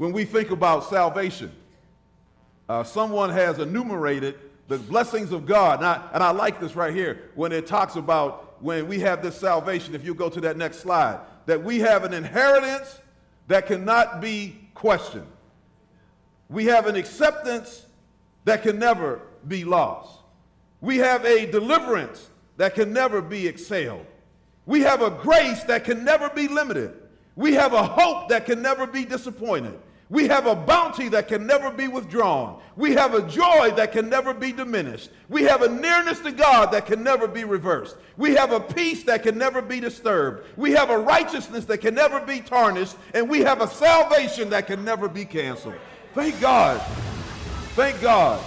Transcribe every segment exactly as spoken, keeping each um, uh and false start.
when we think about salvation. Uh, someone has enumerated the blessings of God. And I, and I like this right here when it talks about when we have this salvation, if you go to that next slide, that we have an inheritance that cannot be questioned. We have an acceptance that can never be lost. We have a deliverance that can never be excelled. We have a grace that can never be limited. We have a hope that can never be disappointed. We have a bounty that can never be withdrawn. We have a joy that can never be diminished. We have a nearness to God that can never be reversed. We have a peace that can never be disturbed. We have a righteousness that can never be tarnished. And we have a salvation that can never be canceled. Thank God. Thank God.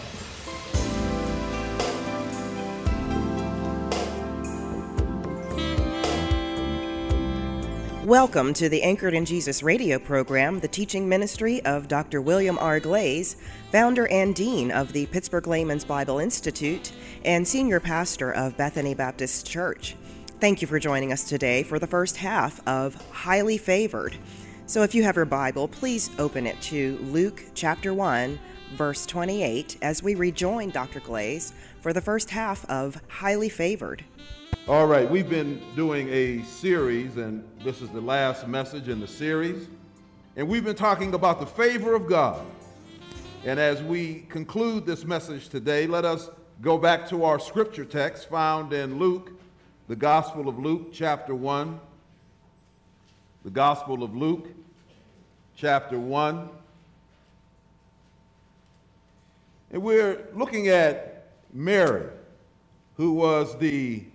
Welcome to the Anchored in Jesus radio program, the teaching ministry of Doctor William R. Glaze, founder and dean of the Pittsburgh Layman's Bible Institute and senior pastor of Bethany Baptist Church. Thank you for joining us today for the first half of Highly Favored. So if you have your Bible, please open it to Luke chapter one, verse twenty-eight, as we rejoin Doctor Glaze for the first half of Highly Favored. All right, we've been doing a series, and this is the last message in the series, and we've been talking about the favor of God. And as we conclude this message today, let us go back to our scripture text found in Luke, the Gospel of Luke, chapter one. The Gospel of Luke, chapter one. And we're looking at Mary, who was the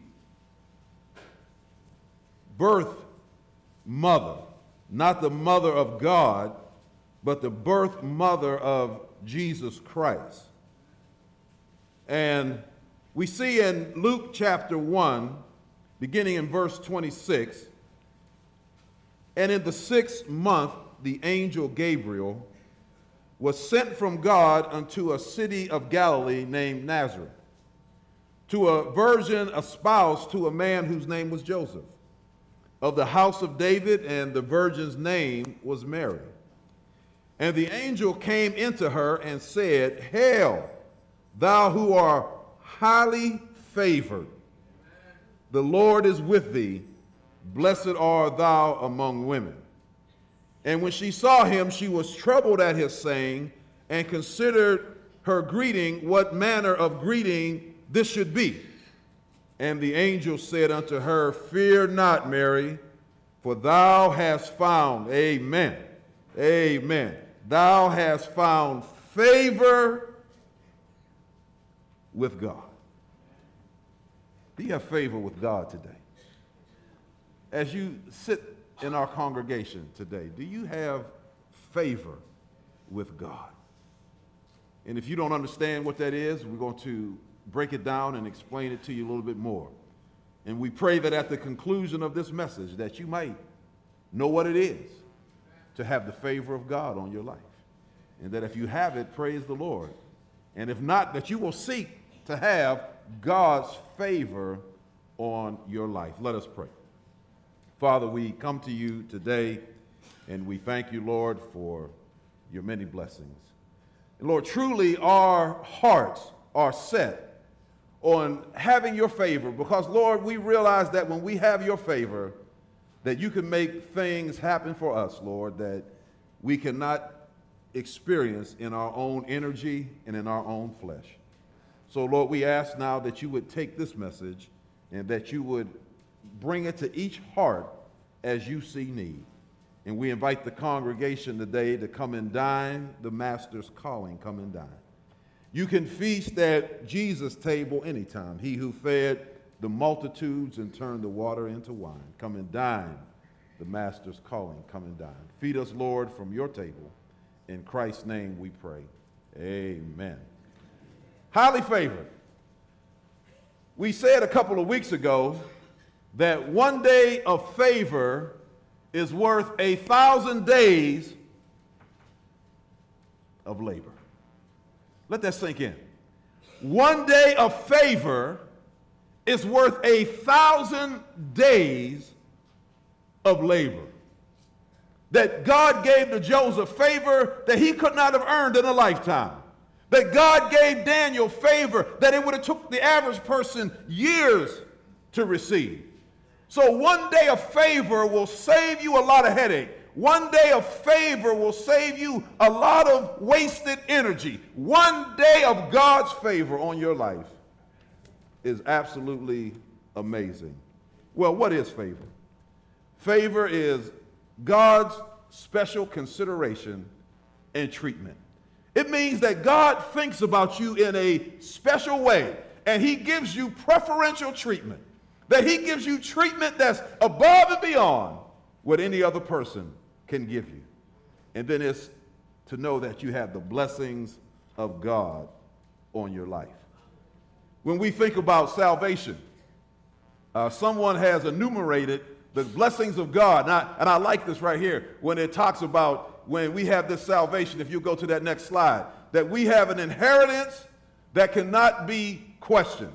birth mother, not the mother of God, but the birth mother of Jesus Christ. And we see in Luke chapter one, beginning in verse twenty-six, and in the sixth month, the angel Gabriel was sent from God unto a city of Galilee named Nazareth, to a virgin espoused to a man whose name was Joseph, of the house of David, and the virgin's name was Mary. And the angel came into her and said, Hail, thou who art highly favored, the Lord is with thee, blessed art thou among women. And when she saw him, she was troubled at his saying, and considered her greeting, what manner of greeting this should be. And the angel said unto her, Fear not, Mary, for thou hast found, amen, amen, thou hast found favor with God. Do you have favor with God today? As you sit in our congregation today, do you have favor with God? And if you don't understand what that is, we're going to break it down and explain it to you a little bit more. And we pray that at the conclusion of this message that you might know what it is to have the favor of God on your life. And that if you have it, praise the Lord. And if not, that you will seek to have God's favor on your life. Let us pray. Father, we come to you today and we thank you, Lord, for your many blessings. And Lord, truly our hearts are set on having your favor, because, Lord, we realize that when we have your favor, that you can make things happen for us, Lord, that we cannot experience in our own energy and in our own flesh. So, Lord, we ask now that you would take this message and that you would bring it to each heart as you see need. And we invite the congregation today to come and dine. The Master's calling, come and dine. You can feast at Jesus' table anytime. He who fed the multitudes and turned the water into wine. Come and dine. The Master's calling. Come and dine. Feed us, Lord, from your table. In Christ's name we pray. Amen. Highly favored. We said a couple of weeks ago that one day of favor is worth a thousand days of labor. Let that sink in. One day of favor is worth a thousand days of labor. that God gave to Joseph favor that he could not have earned in a lifetime. That God gave Daniel favor that it would have took the average person years to receive. So one day of favor will save you a lot of headache. One day of favor will save you a lot of wasted energy. One day of God's favor on your life is absolutely amazing. Well, what is favor? Favor is God's special consideration and treatment. It means that God thinks about you in a special way, and he gives you preferential treatment. That he gives you treatment that's above and beyond what any other person can give you. And then it's to know that you have the blessings of God on your life. When we think about salvation, uh, someone has enumerated the blessings of God. And I, and I like this right here when it talks about when we have this salvation, if you go to that next slide, that we have an inheritance that cannot be questioned.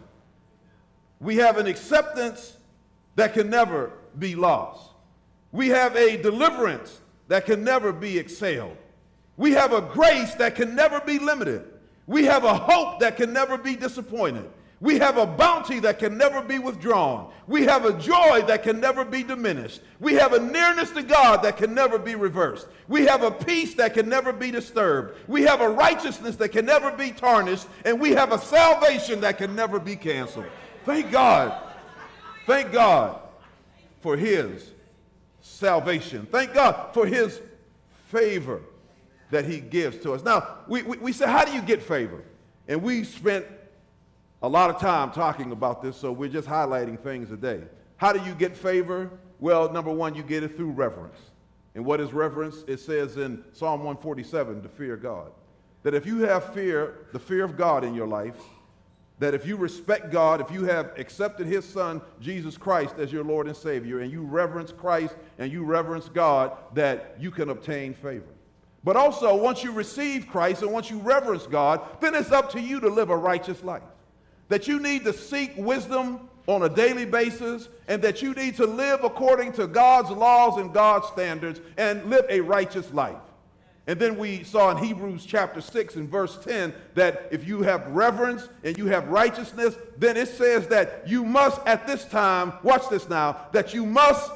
We have an acceptance that can never be lost. We have a deliverance that can never be exhaled. We have a grace that can never be limited. We have a hope that can never be disappointed. We have a bounty that can never be withdrawn. We have a joy that can never be diminished. We have a nearness to God that can never be reversed. We have a peace that can never be disturbed. We have a righteousness that can never be tarnished. And we have a salvation that can never be canceled. Thank God. Thank God for his salvation. Thank God for his favor that he gives to us. Now, we, we, we say, how do you get favor? And we spent a lot of time talking about this, so we're just highlighting things today. How do you get favor? Well, number one, you get it through reverence. And what is reverence? It says in Psalm one forty-seven to fear God. That if you have fear, the fear of God in your life, that if you respect God, if you have accepted his son, Jesus Christ, as your Lord and Savior, and you reverence Christ and you reverence God, that you can obtain favor. But also, once you receive Christ and once you reverence God, then it's up to you to live a righteous life. That you need to seek wisdom on a daily basis, and that you need to live according to God's laws and God's standards and live a righteous life. And then we saw in Hebrews chapter six and verse ten that if you have reverence and you have righteousness, then it says that you must at this time, watch this now, that you must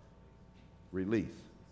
release.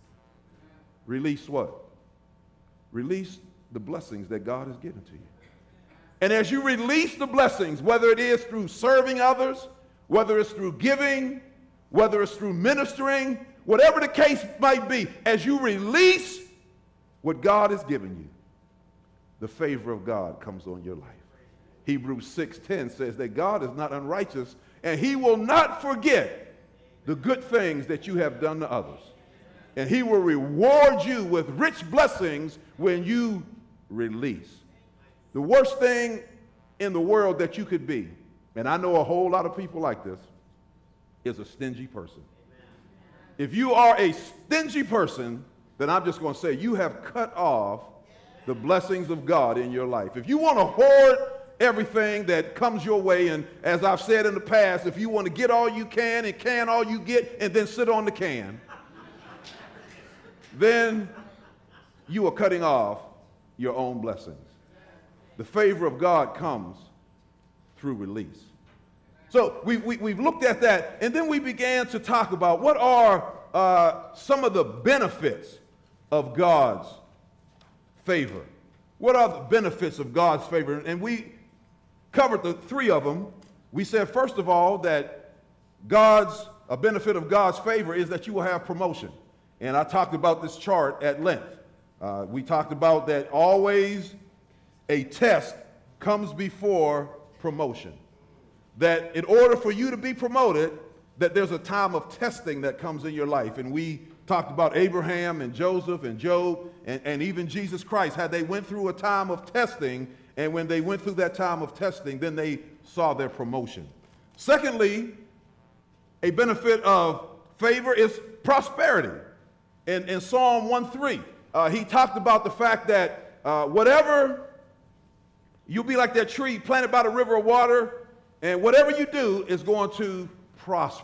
Release what? Release the blessings that God has given to you. And as you release the blessings, whether it is through serving others, whether it's through giving, whether it's through ministering, whatever the case might be, as you release what God has given you, the favor of God comes on your life. Hebrews six ten says that God is not unrighteous, and he will not forget the good things that you have done to others. And he will reward you with rich blessings when you release. The worst thing in the world that you could be, and I know a whole lot of people like this, is a stingy person. If you are a stingy person, then I'm just going to say you have cut off the blessings of God in your life. If you want to hoard everything that comes your way, and as I've said in the past, if you want to get all you can and can all you get and then sit on the can, then you are cutting off your own blessings. The favor of God comes through release. So we, we, we've looked at that, and then we began to talk about what are uh, some of the benefits of God's favor. What are the benefits of God's favor? And we covered the three of them. We said, first of all, that God's, a benefit of God's favor is that you will have promotion. And I talked about this chart at length. Uh, we talked about that always a test comes before promotion. That in order for you to be promoted, that there's a time of testing that comes in your life. And we talked about Abraham and Joseph and Job and, and even Jesus Christ, how they went through a time of testing, and when they went through that time of testing, then they saw their promotion. Secondly, a benefit of favor is prosperity. In, in Psalm one three, uh, he talked about the fact that uh, whatever, you'll be like that tree planted by the river of water, and whatever you do is going to prosper.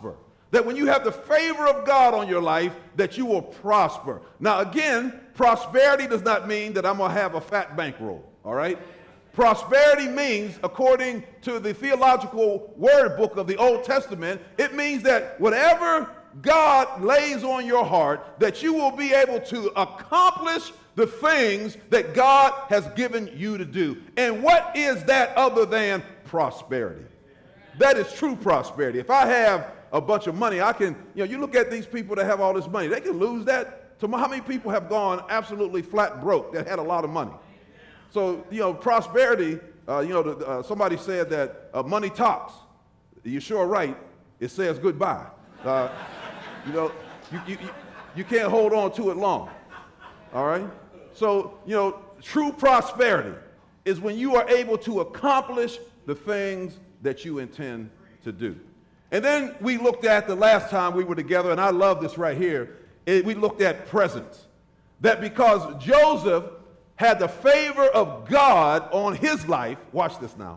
that when you have the favor of God on your life, that you will prosper. Now, again, prosperity does not mean that I'm going to have a fat bankroll, all right? Prosperity means, according to the theological word book of the Old Testament, it means that whatever God lays on your heart, that you will be able to accomplish the things that God has given you to do. And what is that other than prosperity? That is true prosperity. If I have a bunch of money, I can, you know, you look at these people that have all this money, they can lose that. To how many people have gone absolutely flat broke that had a lot of money? So, you know, prosperity, uh, you know, the, uh, somebody said that uh, money talks. You're sure right. It says goodbye. Uh, you know, you, you, you can't hold on to it long. All right? So, you know, true prosperity is when you are able to accomplish the things that you intend to do. And then we looked at the last time we were together, and I love this right here, it, we looked at presence. That because Joseph had the favor of God on his life, watch this now,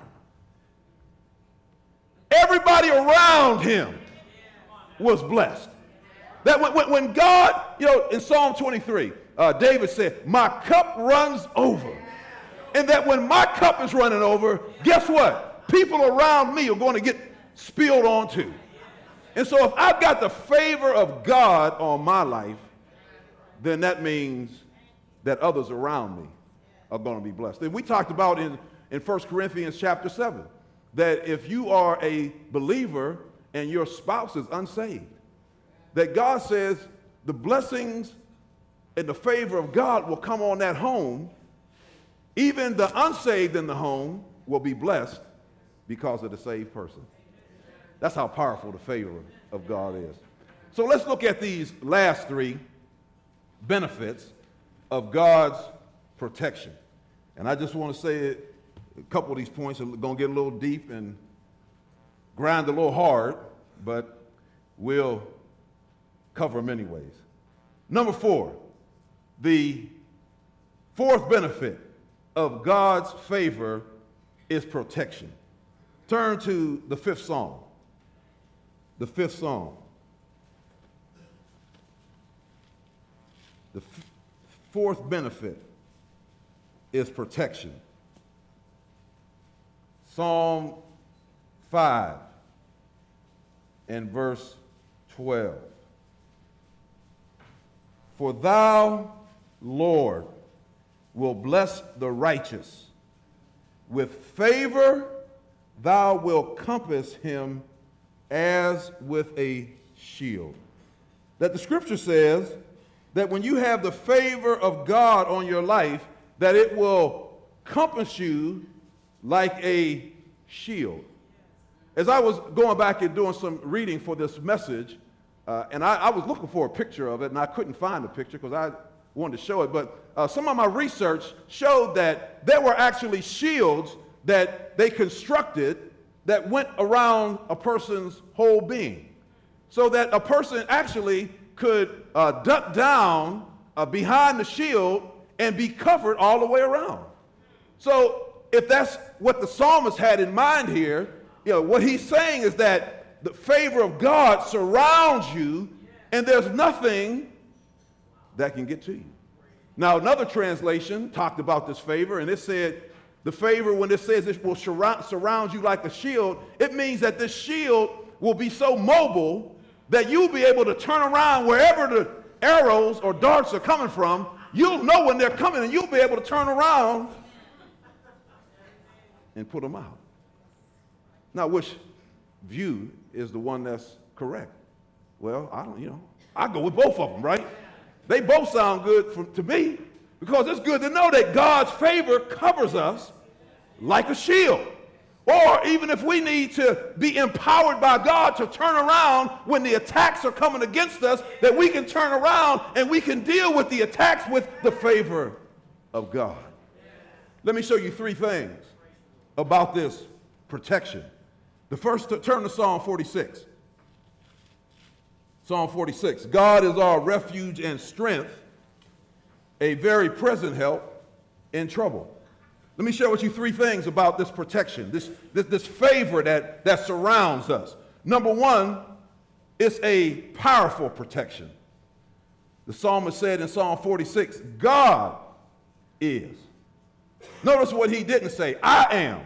everybody around him was blessed. That when, when God, you know, in Psalm twenty-three, uh, David said, my cup runs over. And that when my cup is running over, guess what? People around me are going to get spilled onto. And so if I've got the favor of God on my life, then that means that others around me are going to be blessed. And we talked about in, in First Corinthians chapter seven, that if you are a believer and your spouse is unsaved, that God says the blessings and the favor of God will come on that home. Even the unsaved in the home will be blessed because of the saved person. That's how powerful the favor of God is. So let's look at these last three benefits of God's protection. And I just want to say it, a couple of these points are going to get a little deep and grind a little hard, but we'll cover them anyways. Number four, the fourth benefit of God's favor is protection. Turn to the fifth Psalm. The fifth Psalm. The f- fourth benefit is protection. Psalm five and verse twelve. For thou, Lord, will bless the righteous. With favor thou wilt compass him as with a shield. That the scripture says that when you have the favor of God on your life, that it will compass you like a shield. As I was going back and doing some reading for this message, uh, and I, I was looking for a picture of it, and I couldn't find a picture because I wanted to show it, but uh, some of my research showed that there were actually shields that they constructed that went around a person's whole being, so that a person actually could uh, duck down uh, behind the shield and be covered all the way around. So if that's what the psalmist had in mind here, you know, what he's saying is that the favor of God surrounds you and there's nothing that can get to you. Now, another translation talked about this favor, and it said the favor, when it says it will surround, surround you like a shield, it means that this shield will be so mobile that you'll be able to turn around wherever the arrows or darts are coming from. You'll know when they're coming, and you'll be able to turn around and put them out. Now, which view is the one that's correct? Well, I don't, you know, I go with both of them, right? They both sound good for, to me, because it's good to know that God's favor covers us like a shield. Or even if we need to be empowered by God to turn around when the attacks are coming against us, that we can turn around and we can deal with the attacks with the favor of God. Let me show you three things about this protection. The first, turn to Psalm forty-six. Psalm forty-six. God is our refuge and strength, a very present help in trouble. Let me share with you three things about this protection, this, this, this favor that, that surrounds us. Number one, It's a powerful protection. The psalmist said in Psalm forty-six, God is. Notice what he didn't say, I am.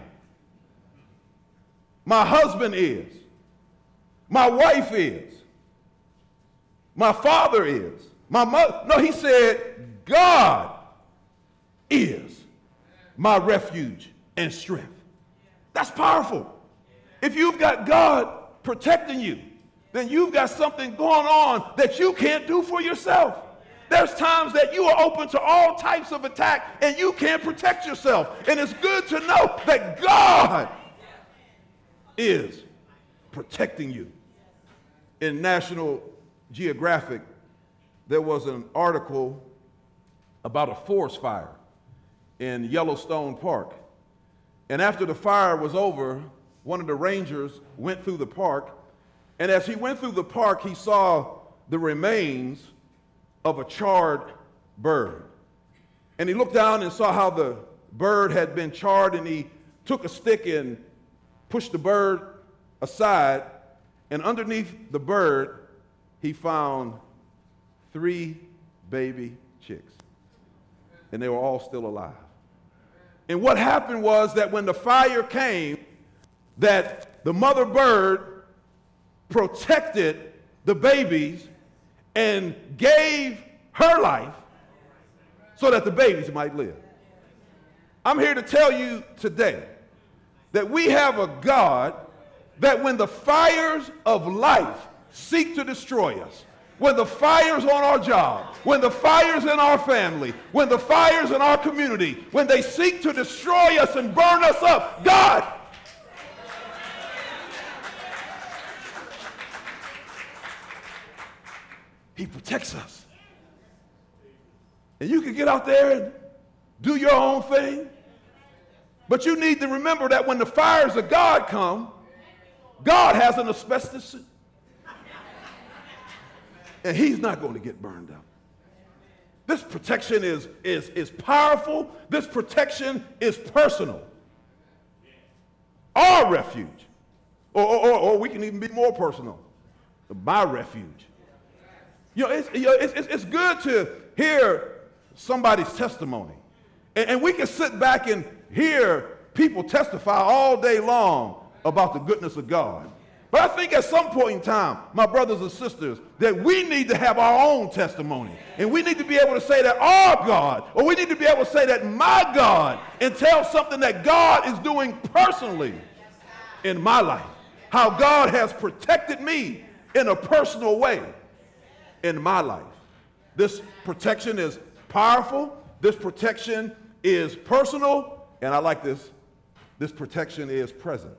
My husband is. My wife is. My father is. My mother. No, he said, God is my refuge and strength. That's powerful. If you've got God protecting you, then you've got something going on that you can't do for yourself. There's times that you are open to all types of attack and you can't protect yourself. And it's good to know that God is protecting you. In National Geographic, there was an article about a forest fire in Yellowstone Park. And after the fire was over, one of the rangers went through the park. And as he went through the park, he saw the remains of a charred bird. And he looked down and saw how the bird had been charred, and he took a stick and pushed the bird aside, and underneath the bird, he found three baby chicks. And they were all still alive. And what happened was that when the fire came, that the mother bird protected the babies and gave her life so that the babies might live. I'm here to tell you today that we have a God that when the fires of life seek to destroy us, when the fires on our job, when the fires in our family, when the fires in our community, when they seek to destroy us and burn us up, God He protects us. And you can get out there and do your own thing. But you need to remember that when the fires of God come, God has an asbestos suit. And he's not going to get burned up. This protection is, is, is powerful. This protection is personal. Our refuge. Or, or, or we can even be more personal. My refuge. You know, it's, you know, it's, it's good to hear somebody's testimony. And, and we can sit back and hear people testify all day long about the goodness of God. But I think at some point in time, my brothers and sisters, that we need to have our own testimony. And we need to be able to say that our God, or we need to be able to say that my God, and tell something that God is doing personally in my life. How God has protected me in a personal way in my life. This protection is powerful. This protection is personal. And I like this. This protection is present.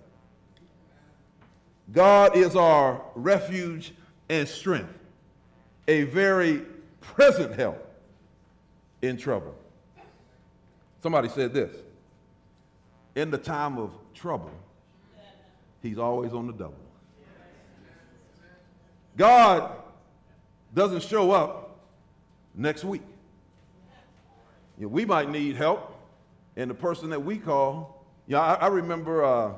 God is our refuge and strength, a very present help in trouble. Somebody said this, in the time of trouble, he's always on the double. God doesn't show up next week. You know, we might need help, and the person that we call, you know, I, I remember uh,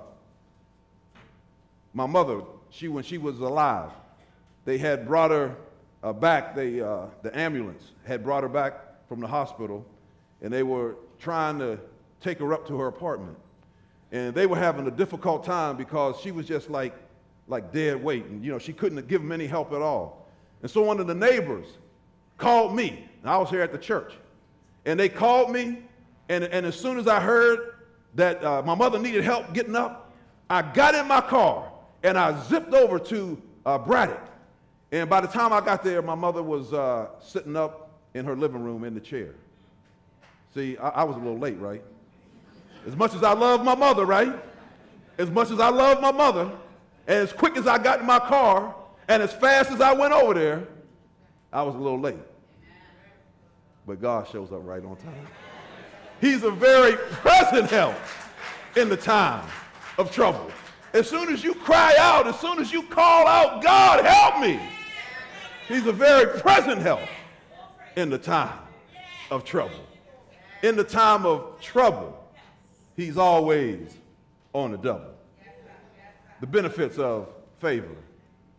my mother, she when she was alive, they had brought her uh, back, they, uh, the ambulance had brought her back from the hospital, and they were trying to take her up to her apartment. And they were having a difficult time because she was just like, like dead weight, and you know, she couldn't give them any help at all. And so one of the neighbors called me, and I was here at the church, and they called me, and, and as soon as I heard that uh, my mother needed help getting up, I got in my car, and I zipped over to uh, Braddock. And by the time I got there, my mother was uh, sitting up in her living room in the chair. See, I, I was a little late, right? As much as I love my mother, right? As much as I love my mother, and as quick as I got in my car, and as fast as I went over there, I was a little late. But God shows up right on time. He's a very present help in the time of trouble. As soon as you cry out, as soon as you call out, God, help me, he's a very present help in the time of trouble. In the time of trouble, he's always on the double. The benefits of favor.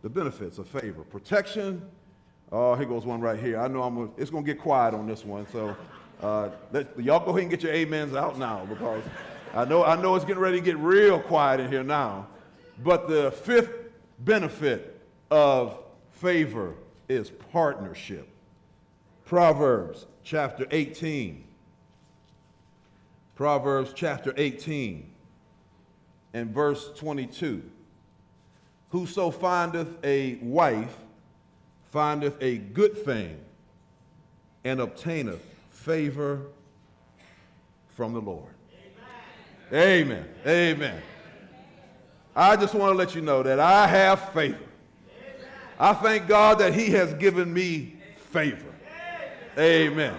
The benefits of favor. Protection. Oh, here goes one right here. I know I'm gonna, it's going to get quiet on this one. So uh, let, y'all go ahead and get your amens out now, because I know, I know it's getting ready to get real quiet in here now. But the fifth benefit of favor is partnership. Proverbs chapter eighteen. Proverbs chapter eighteen and verse twenty-two. Whoso findeth a wife findeth a good thing and obtaineth favor from the Lord. Amen. Amen. Amen. I just want to let you know that I have favor. I thank God that he has given me favor. Amen.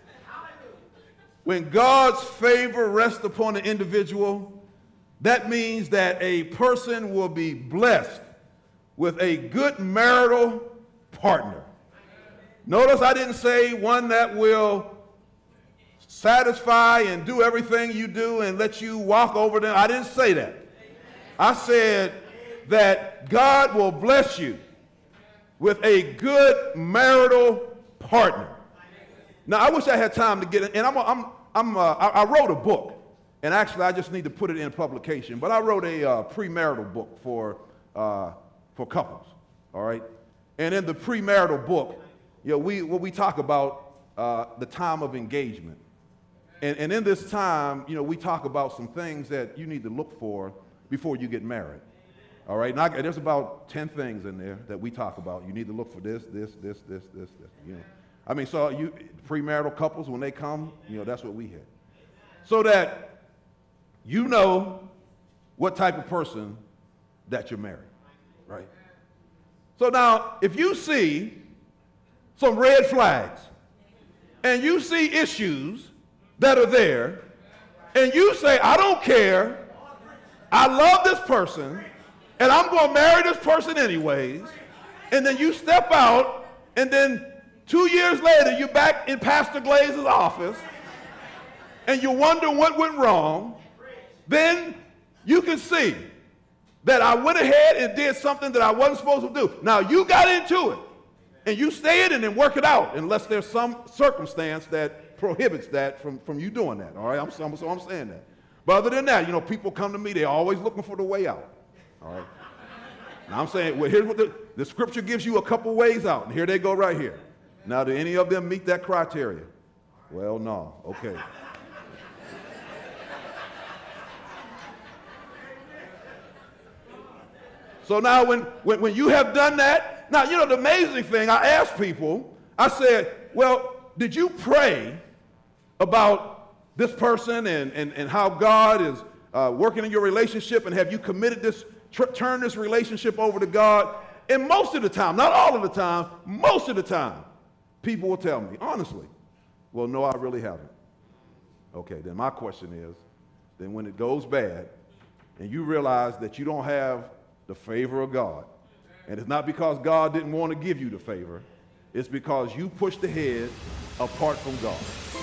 When God's favor rests upon an individual, that means that a person will be blessed with a good marital partner. Notice I didn't say one that will satisfy and do everything you do and let you walk over them. I didn't say that. I said that God will bless you with a good marital partner. Now, I wish I had time to get it, and I'm, I'm, I'm, uh, I, I wrote a book, and actually I just need to put it in publication, but I wrote a uh, premarital book for, uh, for couples, all right? And in the premarital book, you know, we, what we talk about uh, the time of engagement. And, and in this time, you know, we talk about some things that you need to look for before you get married. All right, and I, there's about ten things in there that we talk about. You need to look for this, this, this, this, this, this. You know, I mean, so you premarital couples, when they come, you know, that's what we hit, so that you know what type of person that you're marrying, right? So now, if you see some red flags and you see issues that are there, and you say, I don't care, I love this person, and I'm going to marry this person anyways, and then you step out, and then two years later, you're back in Pastor Glaz's office, and you wonder what went wrong, then you can see that I went ahead and did something that I wasn't supposed to do. Now, you got into it, and you stay in it and work it out, unless there's some circumstance that prohibits that from, from you doing that, all right? I'm, so I'm saying that. But other than that, you know, people come to me, they're always looking for the way out, all right? Now, I'm saying, well, here's what the, the scripture gives you a couple ways out, and here they go right here. Now, do any of them meet that criteria? Well, no, okay. So now when, when, when you have done that, now, you know, the amazing thing, I asked people, I said, well, did you pray about this person and, and, and how God is uh, working in your relationship, and have you committed this, tr- turn this relationship over to God? And most of the time, not all of the time, most of the time, people will tell me, honestly, well, no, I really haven't. Okay, then my question is, then when it goes bad and you realize that you don't have the favor of God, and it's not because God didn't want to give you the favor, it's because you pushed ahead apart from God.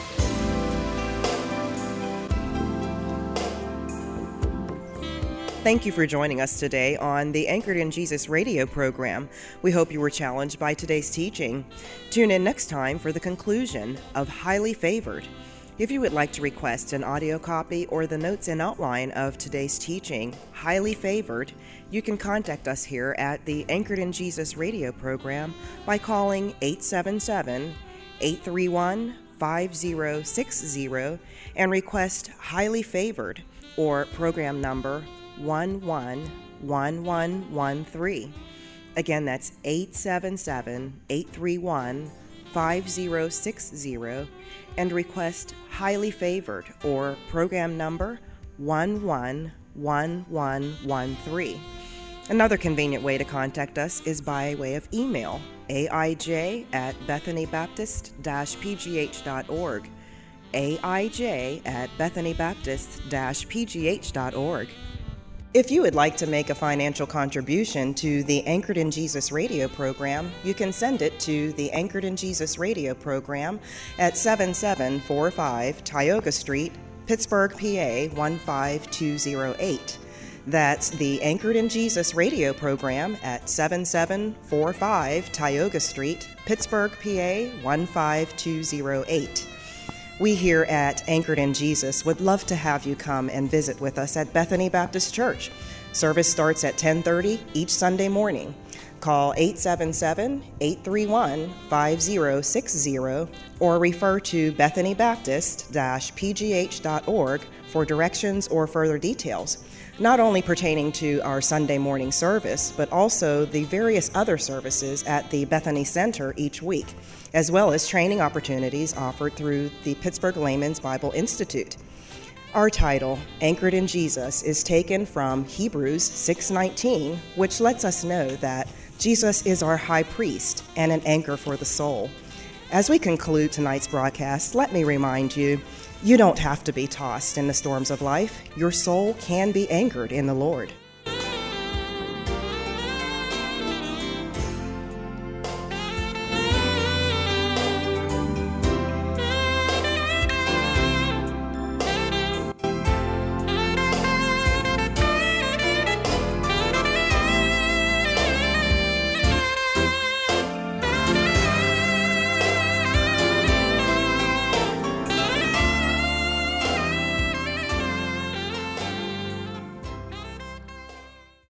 Thank you for joining us today on the Anchored in Jesus radio program. We hope you were challenged by today's teaching. Tune in next time for the conclusion of Highly Favored. If you would like to request an audio copy or the notes and outline of today's teaching, Highly Favored, you can contact us here at the Anchored in Jesus radio program by calling eight seven seven, eight three one, five zero six zero and request Highly Favored or program number one one one one one three. Again, that's eight seven seven, eight three one, five zero six zero and request Highly Favored or program number one one one one one three. Another convenient way to contact us is by way of email, A I J at bethany baptist dash p g h dot org, A I J at bethany baptist dash p g h dot org. If you would like to make a financial contribution to the Anchored in Jesus radio program, you can send it to the Anchored in Jesus radio program at seven seven four five Tioga Street, Pittsburgh, P A one five two zero eight. That's the Anchored in Jesus radio program at seventy-seven forty-five Tioga Street, Pittsburgh, P A one five two zero eight. We here at Anchored in Jesus would love to have you come and visit with us at Bethany Baptist Church. Service starts at ten thirty each Sunday morning. Call eight seven seven, eight three one, five zero six zero or refer to bethany baptist dash p g h dot org for directions or further details, not only pertaining to our Sunday morning service, but also the various other services at the Bethany Center each week, as well as training opportunities offered through the Pittsburgh Layman's Bible Institute. Our title, Anchored in Jesus, is taken from Hebrews six nineteen, which lets us know that Jesus is our high priest and an anchor for the soul. As we conclude tonight's broadcast, let me remind you, you don't have to be tossed in the storms of life. Your soul can be anchored in the Lord.